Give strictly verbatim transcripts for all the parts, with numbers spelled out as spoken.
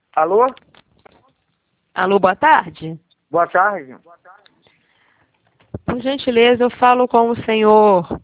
Alô? Alô, boa tarde. Boa tarde. Por gentileza, eu falo com o senhor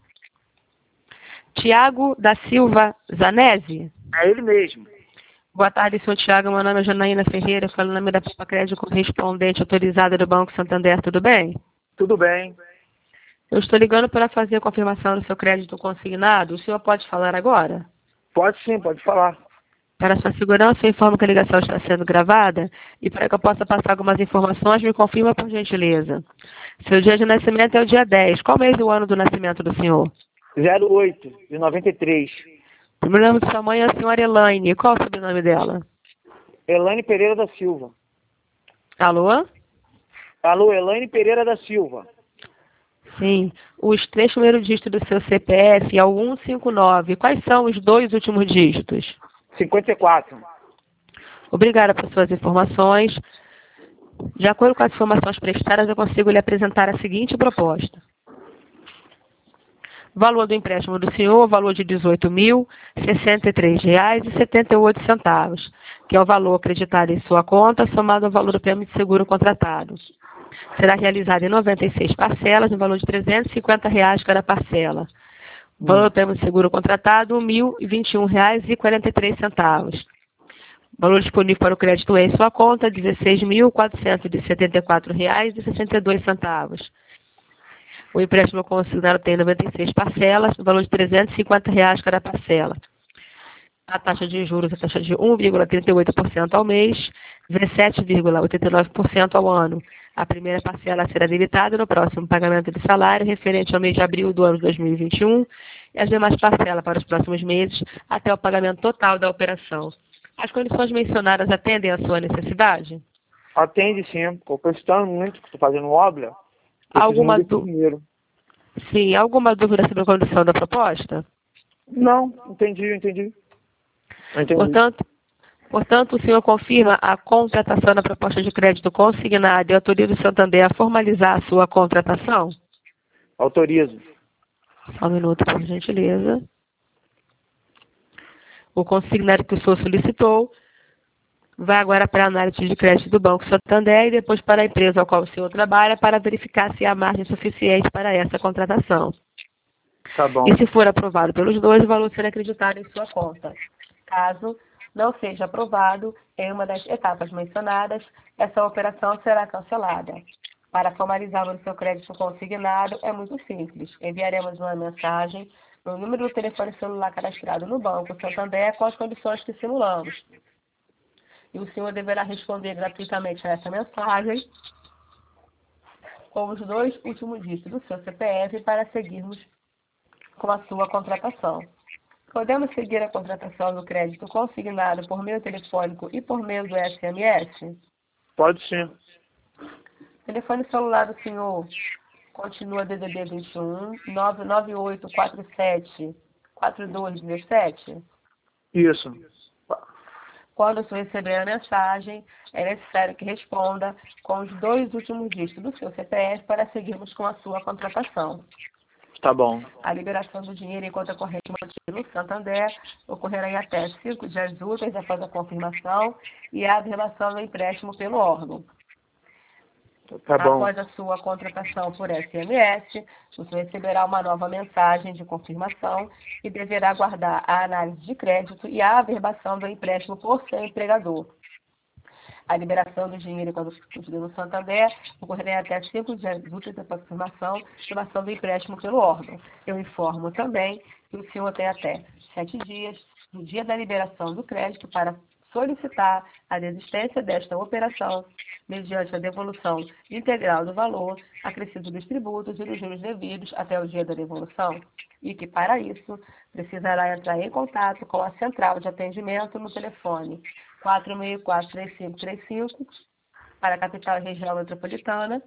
Tiago da Silva Zanesi. É ele mesmo. Boa tarde, senhor Tiago. Meu nome é Janaína Ferreira, falo em nome da Papa Crédito correspondente autorizada do Banco Santander, tudo bem? Tudo bem. Eu estou ligando para fazer a confirmação do seu crédito consignado. O senhor pode falar agora? Pode sim, pode falar. Para sua segurança, eu informo que a ligação está sendo gravada e para que eu possa passar algumas informações, me confirma por gentileza. Seu dia de nascimento é o dia dez. Qual mês e o ano do nascimento do senhor? zero oito de noventa e três. O primeiro nome de sua mãe é a senhora Elaine. Qual é o sobrenome dela? Elaine Pereira da Silva. Alô? Alô, Elaine Pereira da Silva. Sim. Os três primeiros dígitos do seu C P F é o cento e cinquenta e nove. Quais são os dois últimos dígitos? cinquenta e quatro. Obrigada por suas informações. De acordo com as informações prestadas, eu consigo lhe apresentar a seguinte proposta. Valor do empréstimo do senhor, valor de dezoito mil, sessenta e três reais e setenta e oito centavos, que é o valor acreditado em sua conta, somado ao valor do prêmio de seguro contratado. Será realizado em noventa e seis parcelas, no valor de trezentos e cinquenta reais cada parcela. O valor do prêmio de seguro contratado, mil e vinte e um reais e quarenta e três centavos. Valor disponível para o crédito em sua conta, dezesseis mil, quatrocentos e setenta e quatro reais e sessenta e dois centavos. O empréstimo consignado tem noventa e seis parcelas, no valor de trezentos e cinquenta reais cada parcela. A taxa de juros é a taxa de um vírgula trinta e oito por cento ao mês, dezessete vírgula oitenta e nove por cento ao ano. A primeira parcela será debitada no próximo pagamento de salário, referente ao mês de abril do ano de dois mil e vinte e um, e as demais parcelas para os próximos meses, até o pagamento total da operação. As condições mencionadas atendem à sua necessidade? Atende sim. Estou precisando muito, estou fazendo obra. Preciso Alguma muito de du... dinheiro. Sim, alguma dúvida sobre a condição da proposta? Não, entendi, entendi. Entendi. Portanto, portanto, o senhor confirma a contratação da proposta de crédito consignada e autoriza o Santander a formalizar a sua contratação? Autorizo. Só um minuto, por gentileza. O consignário que o senhor solicitou vai agora para a análise de crédito do Banco Santander e depois para a empresa ao qual o senhor trabalha para verificar se há margem suficiente para essa contratação. Tá bom. E se for aprovado pelos dois, o valor será acreditado em sua conta. Caso não seja aprovado em uma das etapas mencionadas, essa operação será cancelada. Para formalizarmos o seu crédito consignado, é muito simples. Enviaremos uma mensagem no número do telefone celular cadastrado no Banco Santander com as condições que simulamos. E o senhor deverá responder gratuitamente a essa mensagem com os dois últimos dígitos do seu C P F para seguirmos com a sua contratação. Podemos seguir a contratação do crédito consignado por meio telefônico e por meio do S M S? Pode sim. O telefone celular do senhor continua D D D vinte e um, nove nove oito quatro sete, quatro dois um sete? Isso. Quando o senhor receber a mensagem, é necessário que responda com os dois últimos dígitos do seu C P F para seguirmos com a sua contratação. Tá bom. A liberação do dinheiro em conta corrente mantida no Santander ocorrerá em até cinco dias úteis após a confirmação e a averbação do empréstimo pelo órgão. Tá bom. Após a sua contratação por S M S, você receberá uma nova mensagem de confirmação e deverá aguardar a análise de crédito e a averbação do empréstimo por seu empregador. A liberação do dinheiro quando constituído no Santander ocorrerá em até cinco dias úteis após a confirmação e averbação do empréstimo pelo órgão. Eu informo também que o senhor tem até sete dias do dia da liberação do crédito para solicitar a desistência desta operação mediante a devolução integral do valor acrescido dos tributos e dos juros devidos até o dia da devolução, e que, para isso, precisará entrar em contato com a central de atendimento no telefone quatro seis quatro, três cinco três cinco para a capital e região metropolitana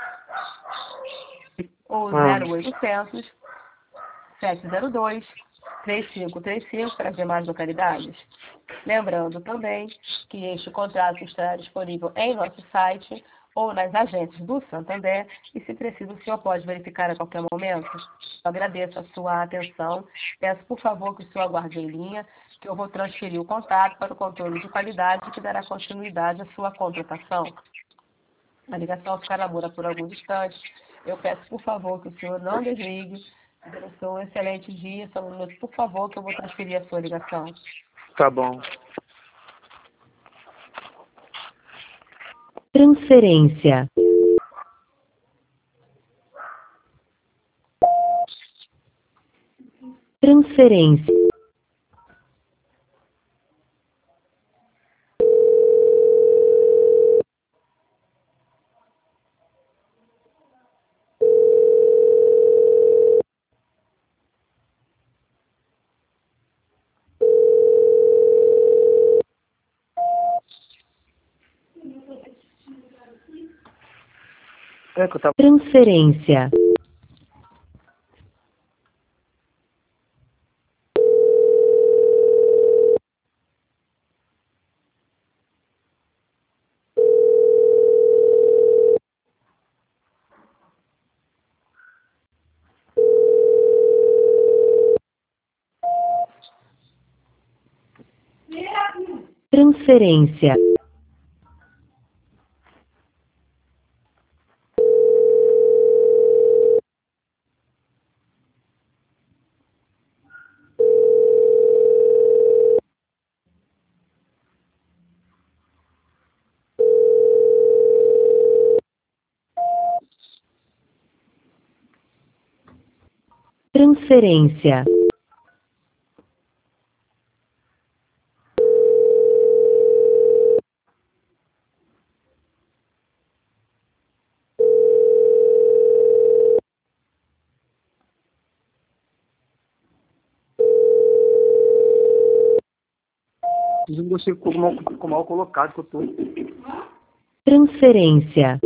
ou zero oitocentos, sete zero dois, três cinco três cinco para as demais localidades. Lembrando também que este contrato estará disponível em nosso site ou nas agências do Santander e, se preciso, o senhor pode verificar a qualquer momento. Eu agradeço a sua atenção. Peço, por favor, que o senhor aguarde em linha, que que eu vou transferir o contato para o controle de qualidade que dará continuidade à sua contratação. A ligação ficará muda por alguns instantes. Eu peço, por favor, que o senhor não desligue. Desejo um excelente dia. Só um minuto, por favor, que eu vou transferir a sua ligação. Tá bom. Transferência. Transferência. É que eu tava... Transferência. Transferência. Transferência. Eu não gostei como mal, como mal colocado que eu tô. Transferência.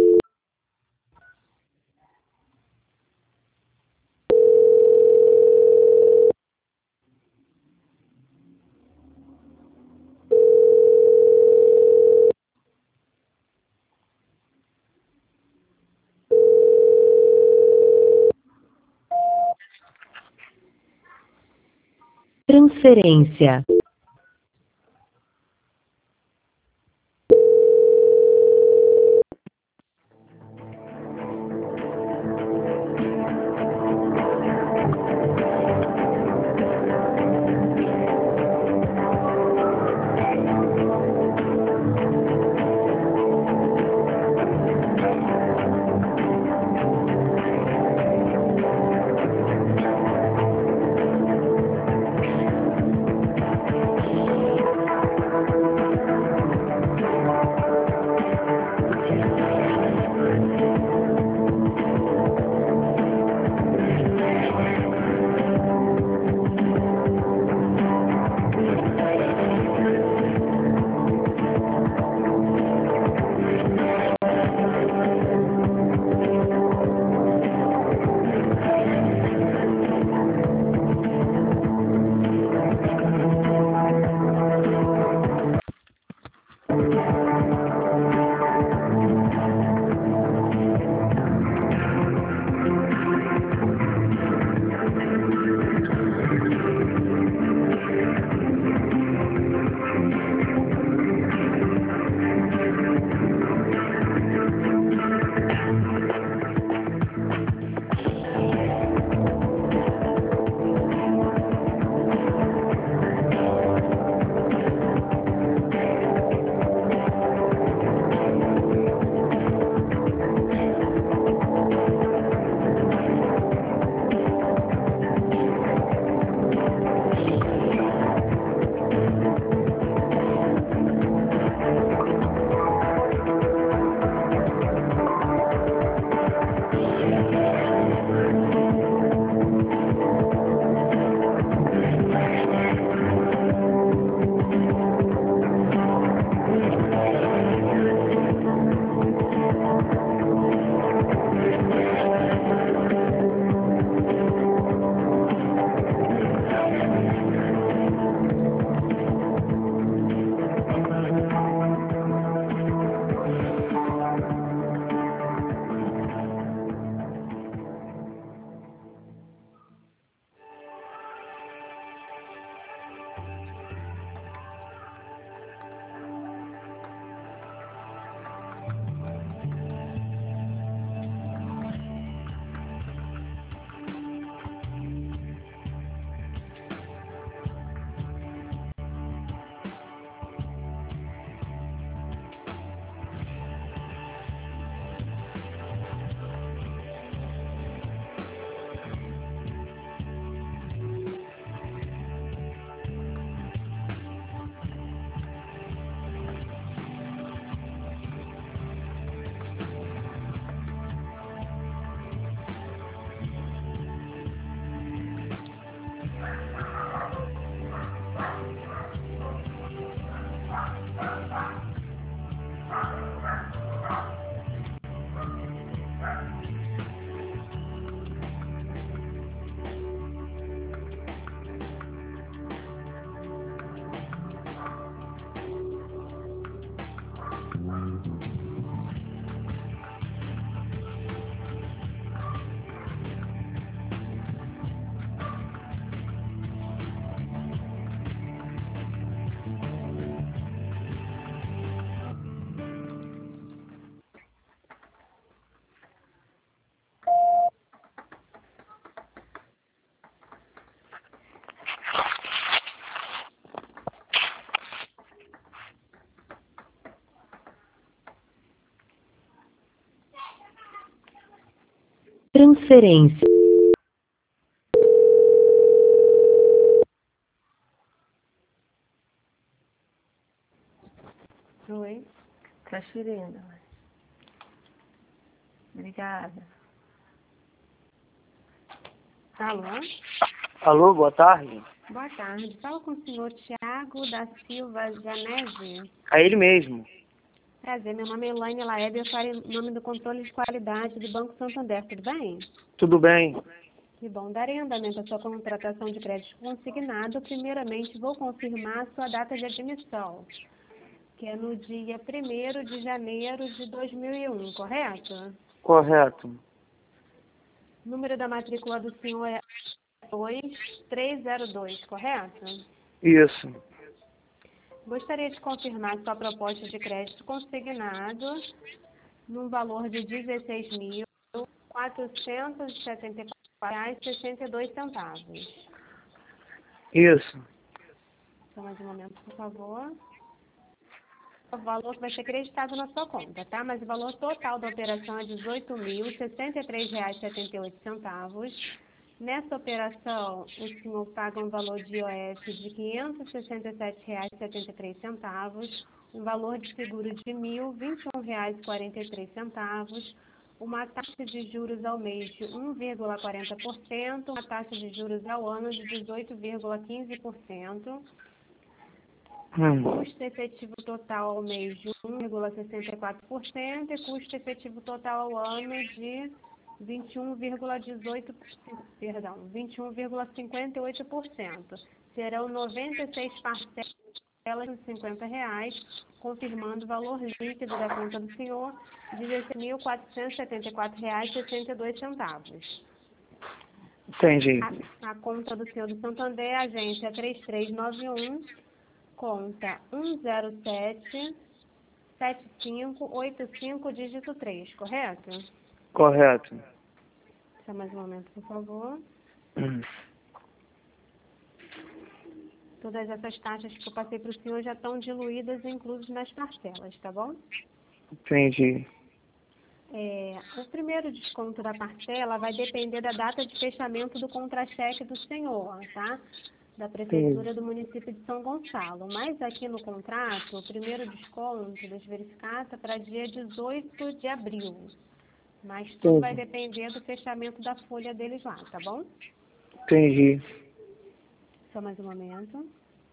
Transferência. Transferência. Oi. Transferindo. Obrigada. Alô? Alô, boa tarde. Boa tarde. Fala com o senhor Tiago da Silva Janese. É ele mesmo. Prazer, meu nome é Elaine Laeb, eu falo em nome do controle de qualidade do Banco Santander, tudo bem? Tudo bem? Que bom. Darei andamento à sua contratação de crédito consignado. Primeiramente, vou confirmar a sua data de admissão, que é no dia primeiro de janeiro de dois mil e um, correto? Correto. O número da matrícula do senhor é dois três zero dois, correto? Isso. Gostaria de confirmar sua proposta de crédito consignado num valor de dezesseis mil quatrocentos e setenta e quatro reais e sessenta e dois centavos. Isso. Só mais um momento, por favor. O valor que vai ser creditado na sua conta, tá? Mas o valor total da operação é dezoito mil sessenta e três reais e setenta e oito centavos. Nessa operação, o senhor paga um valor de I O F de quinhentos e sessenta e sete reais e setenta e três centavos, um valor de seguro de mil e vinte e um reais e quarenta e três centavos, uma taxa de juros ao mês de um vírgula quarenta por cento, uma taxa de juros ao ano de dezoito vírgula quinze por cento, Hum. custo efetivo total ao mês de um vírgula sessenta e quatro por cento e custo efetivo total ao ano de vinte e um vírgula dezoito por cento, perdão, vinte e um vírgula cinquenta e oito por cento. Serão noventa e seis parcelas de cinquenta reais, confirmando o valor líquido da conta do senhor de dezesseis mil quatrocentos e setenta e quatro reais e sessenta e dois centavos. Entendi. A, a conta do senhor do Santander, agência três três nove um, conta um zero sete sete cinco oito cinco, dígito três, correto? Correto. Só mais um momento, por favor. Hum. Todas essas taxas que eu passei para o senhor já estão diluídas e inclusas nas parcelas, tá bom? Entendi. É, o primeiro desconto da parcela vai depender da data de fechamento do contra-cheque do senhor, tá? Da Prefeitura do município de São Gonçalo. Mas aqui no contrato, o primeiro desconto, deixa eu verificar, está para dia dezoito de abril. Mas tudo vai depender do fechamento da folha deles lá, tá bom? Entendi. Só mais um momento.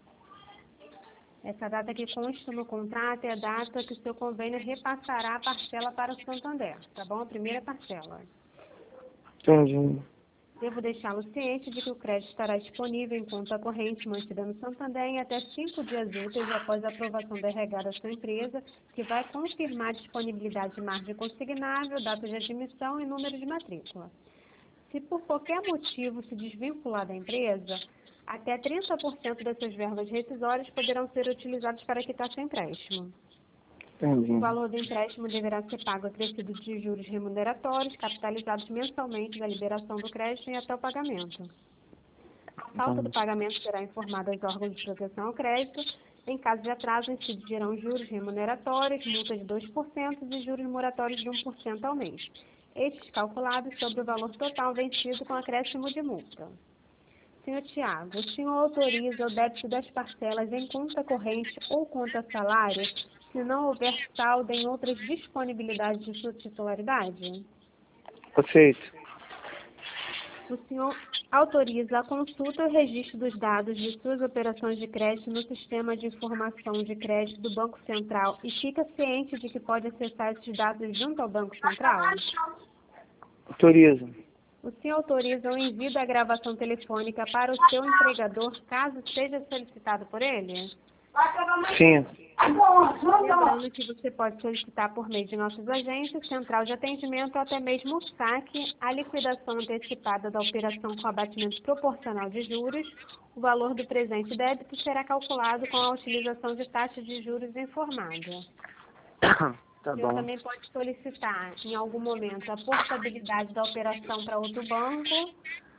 Essa data que consta no contrato é a data que o seu convênio repassará a parcela para o Santander, tá bom? A primeira parcela. Entendi. Devo deixá-lo ciente de que o crédito estará disponível em conta corrente mantida no Santander em até cinco dias úteis após a aprovação da R H da sua empresa, que vai confirmar a disponibilidade de margem consignável, data de admissão e número de matrícula. Se por qualquer motivo se desvincular da empresa, até trinta por cento das suas verbas rescisórias poderão ser utilizadas para quitar seu empréstimo. Entendi. O valor do empréstimo deverá ser pago acrescido de juros remuneratórios, capitalizados mensalmente da liberação do crédito e até o pagamento. A falta do pagamento será informada aos órgãos de proteção ao crédito. Em caso de atraso, incidirão juros remuneratórios, multa de dois por cento e juros moratórios de um por cento ao mês. Estes calculados sobre o valor total vencido com acréscimo de multa. Senhor Tiago, o senhor autoriza o débito das parcelas em conta corrente ou conta salário se não houver saldo em outras disponibilidades de sua titularidade? Aceito. O senhor autoriza a consulta e o registro dos dados de suas operações de crédito no sistema de informação de crédito do Banco Central e fica ciente de que pode acessar esses dados junto ao Banco Central? Autorizo. O senhor autoriza o envio da gravação telefônica para o seu empregador, caso seja solicitado por ele? Sim. Lembrando que você pode solicitar por meio de nossas agências, central de atendimento ou até mesmo o saque, a liquidação antecipada da operação com abatimento proporcional de juros. O valor do presente débito será calculado com a utilização de taxa de juros informada. Tá O senhor bom. também pode solicitar, em algum momento, a portabilidade da operação para outro banco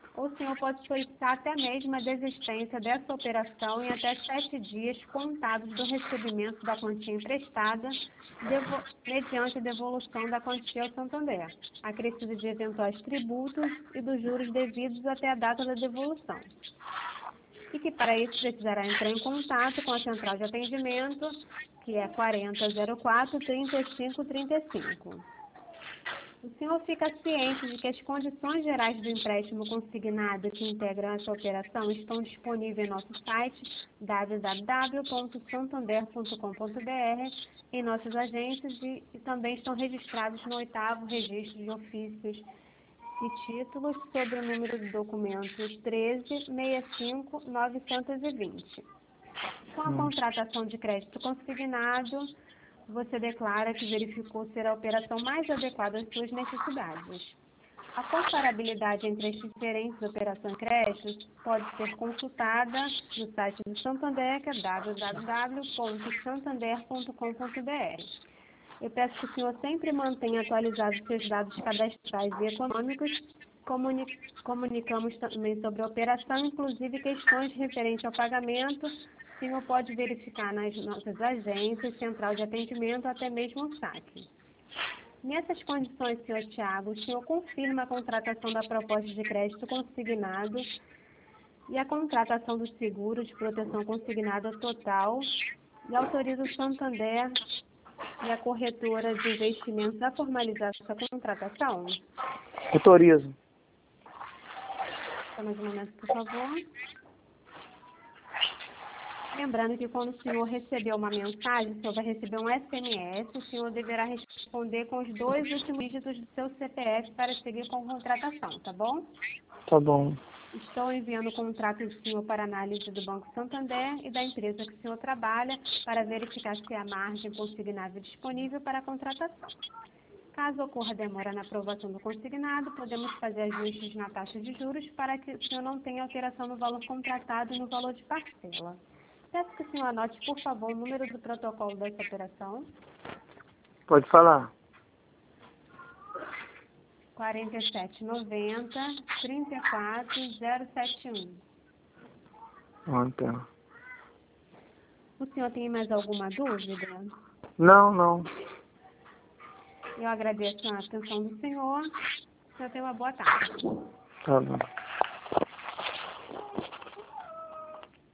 O senhor pode solicitar até mesmo a desistência dessa operação em até sete dias contados do recebimento da quantia emprestada, devo- mediante a devolução da quantia ao Santander, acrescido de eventuais tributos e dos juros devidos até a data da devolução. E que para isso precisará entrar em contato com a central de atendimento, que é quarenta zero quatro, trinta e cinco trinta e cinco. O senhor fica ciente de que as condições gerais do empréstimo consignado que integram essa operação estão disponíveis em nosso site w w w ponto santander ponto com ponto b r, em nossas agências e, e também estão registrados no oitavo registro de ofícios e títulos sobre o número de documentos treze sessenta e cinco novecentos e vinte. Com a contratação de crédito consignado, você declara que verificou ser a operação mais adequada às suas necessidades. A comparabilidade entre as diferentes operações de crédito pode ser consultada no site do Santander, que é w w w ponto santander ponto com ponto b r. Eu peço que o senhor sempre mantenha atualizados seus dados cadastrais e econômicos. Comuni- comunicamos também sobre a operação, inclusive questões referentes ao pagamento. O senhor pode verificar nas nossas agências, central de atendimento, até mesmo o saque. Nessas condições, senhor Tiago, o senhor confirma a contratação da proposta de crédito consignado e a contratação do seguro de proteção consignada total e autoriza o Santander e a corretora de investimentos a formalizar essa contratação? Autorizo. Só mais um momento, por favor. Lembrando que quando o senhor receber uma mensagem, o senhor vai receber um S M S, o senhor deverá responder com os dois últimos dígitos do seu C P F para seguir com a contratação, tá bom? Tá bom. Estou enviando o contrato do senhor para análise do Banco Santander e da empresa que o senhor trabalha para verificar se há margem consignável disponível para a contratação. Caso ocorra demora na aprovação do consignado, podemos fazer ajustes na taxa de juros para que o senhor não tenha alteração no valor contratado e no valor de parcela. Peço que o senhor anote, por favor, o número do protocolo dessa operação. Pode falar. quarenta e sete noventa, trinta e quatro zero sete um. Então. O senhor tem mais alguma dúvida? Não, não. Eu agradeço a atenção do senhor. O senhor tenha uma boa tarde. Tá bom.